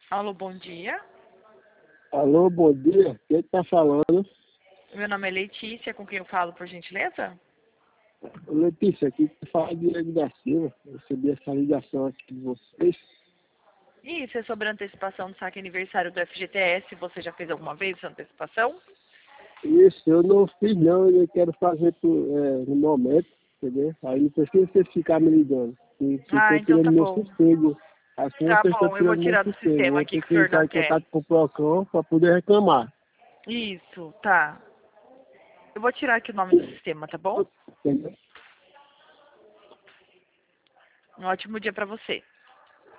Alô, bom dia. Alô, bom dia. Quem está falando? Meu nome é Letícia, com quem eu falo, por gentileza? Letícia, aqui que fala Diego da Silva. Eu recebi essa ligação aqui de vocês. Isso é sobre a antecipação do saque aniversário do FGTS. Você já fez alguma vez essa antecipação? Isso, eu não fiz não, eu quero fazer no momento, entendeu? Aí não precisa você ficar me ligando. Eu Ah, estou então tá tirando meu bom. sossego. Assim Tá vocês estão bom, eu vou tirando meu tirar do sossego. Eu sistema vou aqui ter que o que senhor entrar não em quer. contato com o PROCON para poder reclamar. Isso, tá. Eu vou tirar aqui o nome do sistema, tá bom? Entendeu? Um ótimo dia pra você.